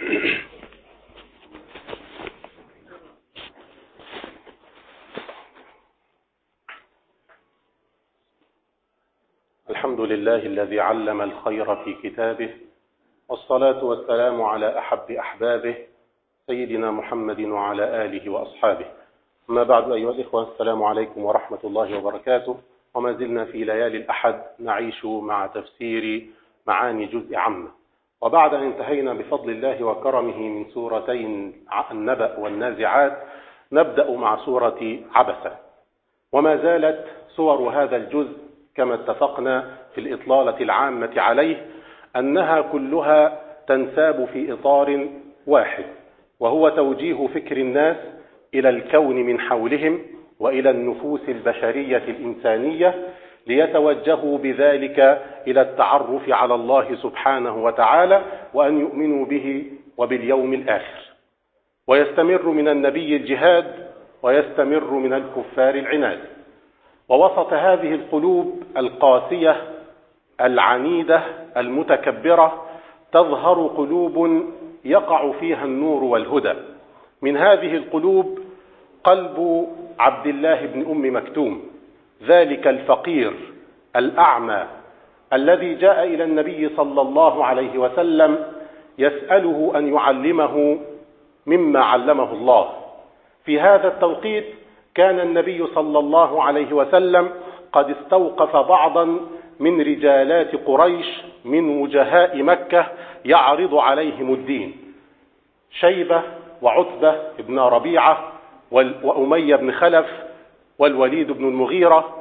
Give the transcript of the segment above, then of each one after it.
الحمد لله الذي علم الخير في كتابه، والصلاة والسلام على أحب أحبابه سيدنا محمد وعلى آله وأصحابه. أما بعد أيها الإخوة، السلام عليكم ورحمة الله وبركاته. وما زلنا في ليالي الأحد نعيش مع تفسير معاني جزء عامة، وبعد أن انتهينا بفضل الله وكرمه من سورتين النبأ والنازعات نبدأ مع سورة عبسة. وما زالت سور هذا الجزء كما اتفقنا في الإطلالة العامة عليه أنها كلها تنساب في إطار واحد، وهو توجيه فكر الناس إلى الكون من حولهم وإلى النفوس البشرية الإنسانية، ليتوجهوا بذلك إلى التعرف على الله سبحانه وتعالى وأن يؤمنوا به وباليوم الآخر. ويستمر من النبي الجهاد، ويستمر من الكفار العناد. ووسط هذه القلوب القاسية العنيدة المتكبرة تظهر قلوب يقع فيها النور والهدى. من هذه القلوب قلب عبد الله بن أم مكتوم، ذلك الفقير الأعمى الذي جاء إلى النبي صلى الله عليه وسلم يسأله أن يعلمه مما علمه الله. في هذا التوقيت كان النبي صلى الله عليه وسلم قد استوقف بعضا من رجالات قريش من وجهاء مكة يعرض عليهم الدين، شيبة وعتبة بن ربيعة وأمية بن خلف والوليد بن المغيرة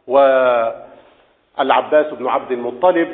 والعباس بن عبد المطلب،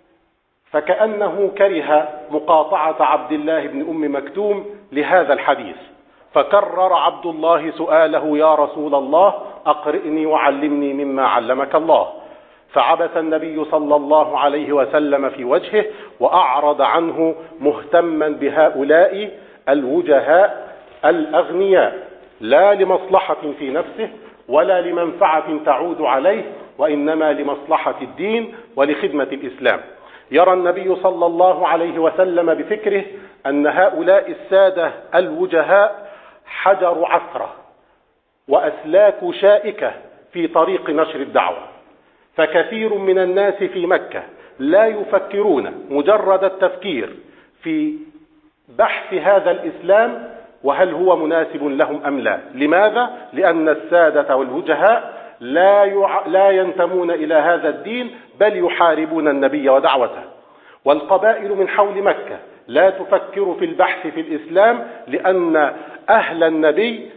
فكأنه كره مقاطعة عبد الله بن أم مكتوم لهذا الحديث، فكرر عبد الله سؤاله: يا رسول الله أقرئني وعلمني مما علمك الله. فعبس النبي صلى الله عليه وسلم في وجهه وأعرض عنه مهتما بهؤلاء الوجهاء الأغنياء، لا لمصلحة في نفسه ولا لمنفعة تعود عليه، وإنما لمصلحة الدين ولخدمة الإسلام. يرى النبي صلى الله عليه وسلم بفكره أن هؤلاء السادة الوجهاء حجر عثرة وأسلاك شائكة في طريق نشر الدعوة، فكثير من الناس في مكة لا يفكرون مجرد التفكير في بحث هذا الإسلام وهل هو مناسب لهم أم لا. لماذا؟ لأن السادة والوجهاء لا ينتمون إلى هذا الدين، بل يحاربون النبي ودعوته. والقبائل من حول مكة لا تفكر في البحث في الإسلام، لأن أهل النبي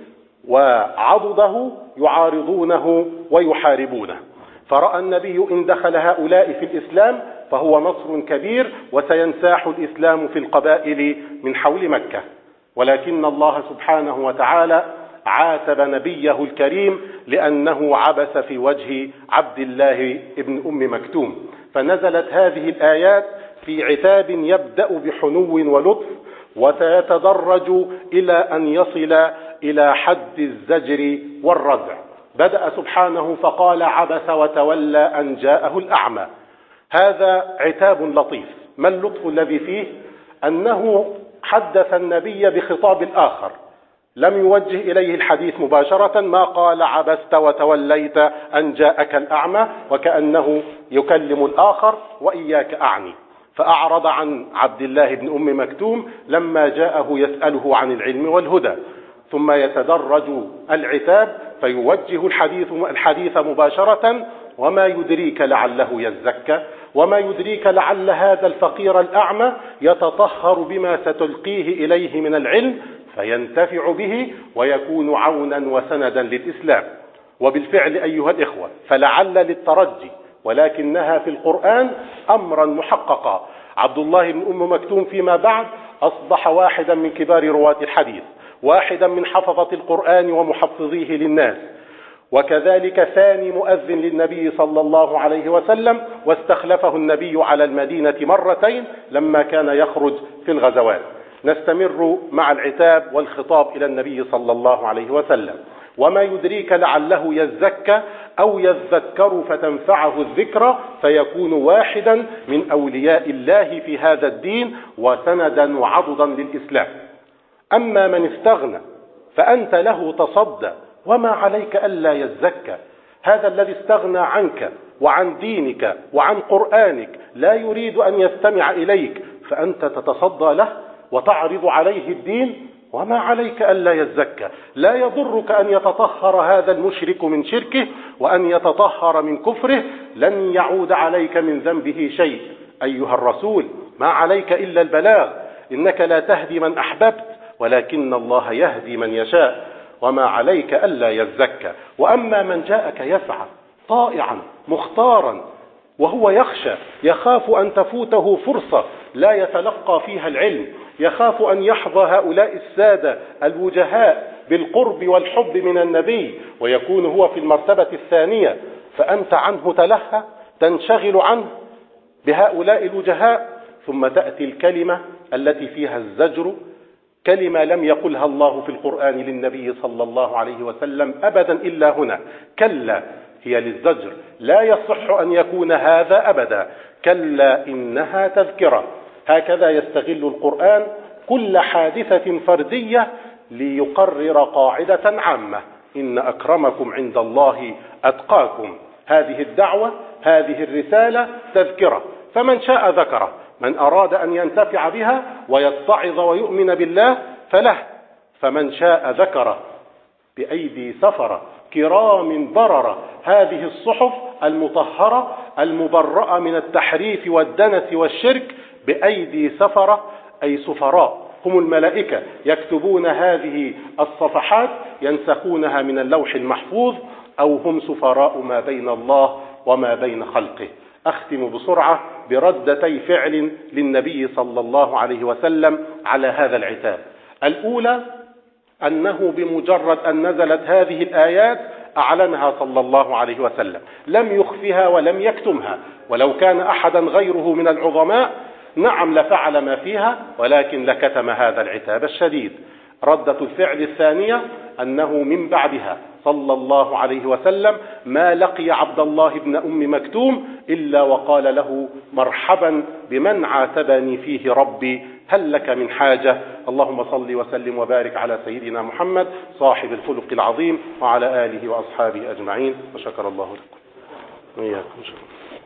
وعضده يعارضونه ويحاربونه. فرأى النبي إن دخل هؤلاء في الإسلام فهو نصر كبير، وسينساح الإسلام في القبائل من حول مكة. ولكن الله سبحانه وتعالى عاتب نبيه الكريم لأنه عبس في وجه عبد الله بن أم مكتوم، فنزلت هذه الآيات في عتاب يبدأ بحنو ولطف، وسيتدرج إلى أن يصل إلى حد الزجر والردع. بدأ سبحانه فقال: عبس وتولى أن جاءه الأعمى. هذا عتاب لطيف. ما اللطف الذي فيه؟ أنه حدث النبي بخطاب الآخر، لم يوجه إليه الحديث مباشرة، ما قال عبست وتوليت أن جاءك الأعمى، وكأنه يكلم الآخر: وإياك أعني. فأعرض عن عبد الله بن أم مكتوم لما جاءه يسأله عن العلم والهدى. ثم يتدرج العتاب فيوجه الحديث مباشرة: وما يدريك لعله يزكى، وما يدريك لعل هذا الفقير الأعمى يتطهر بما ستلقيه إليه من العلم فينتفع به ويكون عونا وسندا للإسلام. وبالفعل أيها الإخوة، فلعل للترجي، ولكنها في القرآن أمرا محققا. عبد الله بن أم مكتوم فيما بعد أصبح واحدا من كبار رواة الحديث، واحدا من حفظة القرآن ومحفظيه للناس، وكذلك ثاني مؤذن للنبي صلى الله عليه وسلم، واستخلفه النبي على المدينة مرتين لما كان يخرج في الغزوات. نستمر مع العتاب والخطاب إلى النبي صلى الله عليه وسلم. وما يدريك لعله يزكى أو يذكر فتنفعه الذكرى فيكون واحدا من أولياء الله في هذا الدين وسندا وعضدا للإسلام. أما من استغنى فأنت له تصدى وما عليك ألا يزكى. هذا الذي استغنى عنك وعن دينك وعن قرآنك لا يريد أن يستمع إليك، فأنت تتصدى له وتعرض عليه الدين وما عليك ألا يزكى. لا يضرك أن يتطهر هذا المشرك من شركه وأن يتطهر من كفره، لن يعود عليك من ذنبه شيء. أيها الرسول ما عليك إلا البلاغ، إنك لا تهدي من أحببت ولكن الله يهدي من يشاء، وما عليك ألا يزكى. وأما من جاءك يسعى طائعا مختارا وهو يخاف أن تفوته فرصة لا يتلقى فيها العلم، يخاف أن يحظى هؤلاء السادة الوجهاء بالقرب والحب من النبي ويكون هو في المرتبة الثانية، فأنت عنه تلهى تنشغل عنه بهؤلاء الوجهاء، ثم تأتي الكلمة التي فيها الزجر، كلمة لم يقلها الله في القرآن للنبي صلى الله عليه وسلم أبدا إلا هنا، كلا، هي للزجر، لا يصح أن يكون هذا أبدا، كلا إنها تذكرة. هكذا يستغل القرآن كل حادثة فردية ليقرر قاعدة عامة: إن أكرمكم عند الله أتقاكم. هذه الدعوة، هذه الرسالة تذكرة، فمن شاء ذكره، من أراد أن ينتفع بها ويتعظ ويؤمن بالله فله، فمن شاء ذكره بأيدي سفرة كرام بررة. هذه الصحف المطهرة المبرأة من التحريف والدنس والشرك بأيدي سفرة، أي سفراء، هم الملائكة يكتبون هذه الصفحات ينسخونها من اللوح المحفوظ، أو هم سفراء ما بين الله وما بين خلقه. أختم بسرعة بردتي فعل للنبي صلى الله عليه وسلم على هذا العتاب. الأولى أنه بمجرد أن نزلت هذه الآيات أعلنها صلى الله عليه وسلم، لم يخفها ولم يكتمها، ولو كان أحدا غيره من العظماء نعم لفعل ما فيها، ولكن لكتم هذا العتاب الشديد. ردة الفعل الثانية أنه من بعدها صلى الله عليه وسلم ما لقي عبد الله بن أم مكتوم إلا وقال له: مرحبا بمن عاتبني فيه ربي، هل لك من حاجة؟ اللهم صل وسلم وبارك على سيدنا محمد صاحب الخلق العظيم وعلى آله وأصحابه أجمعين، وشكر الله لكم وإياكم.